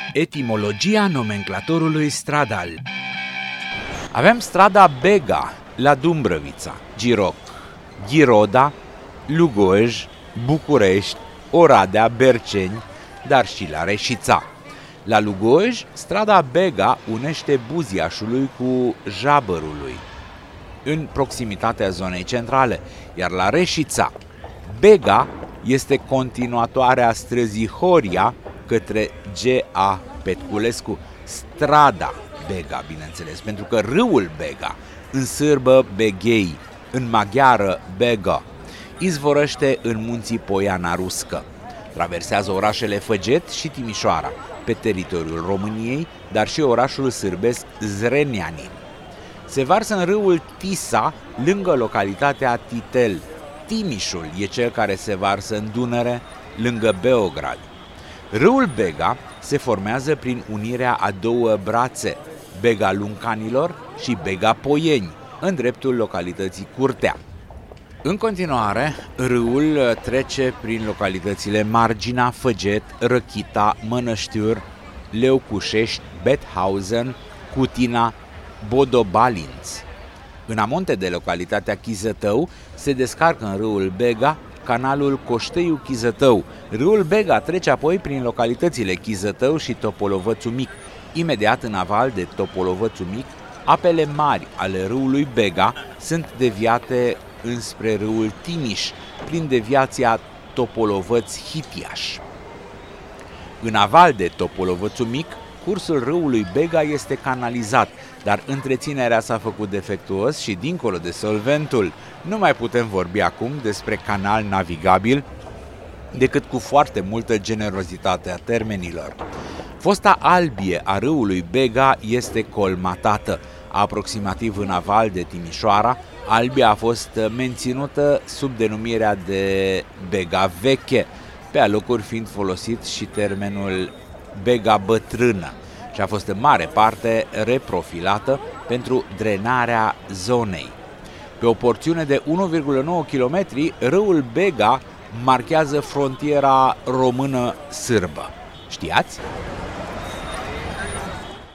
Etimologia nomenclatorului stradal. Avem strada Bega la Dumbrăvița, Giroc, Ghiroda, Lugoj, București, Oradea, Berceni, dar și la Reșița. La Lugoj, strada Bega unește Buziașului cu Jabărului, în proximitatea zonei centrale, iar la Reșița, Bega este continuatoarea străzii Horia către G.A. Petculescu, strada Bega, bineînțeles, pentru că râul Bega, în sârbă Beghei, în maghiară Bega, izvorăște în munții Poiana Ruscă. Traversează orașele Făget și Timișoara, pe teritoriul României, dar și orașul sârbesc Zrenjanin. Se varsă în râul Tisa, lângă localitatea Titel. Timișul e cel care se varsă în Dunăre, lângă Beograd. Râul Bega se formează prin unirea a două brațe, Bega Luncanilor și Bega Poieni, în dreptul localității Curtea. În continuare, râul trece prin localitățile Margina, Făget, Răchita, Mănăștiuri, Leucușești, Bethausen, Cutina, Bodobalinț. În amonte de localitatea Chizătău se descarcă în râul Bega canalul Coșteiu-Chizătău. Râul Bega trece apoi prin localitățile Chizătău și Topolovățu Mic. Imediat în aval de Topolovățu Mic, apele mari ale râului Bega sunt deviate înspre râul Timiș, prin deviația Topolovăț-Hitiaș. În aval de Topolovățu Mic, cursul râului Bega este canalizat, dar întreținerea s-a făcut defectuos și, dincolo de solventul, nu mai putem vorbi acum despre canal navigabil decât cu foarte multă generozitate a termenilor. Fosta albie a râului Bega este colmatată. Aproximativ în aval de Timișoara, albia a fost menținută sub denumirea de Bega Veche, pe alocuri fiind folosit și termenul Bega Bătrână, și a fost în mare parte reprofilată pentru drenarea zonei. Pe o porțiune de 1,9 km, râul Bega marchează frontiera română-sârbă. Știați?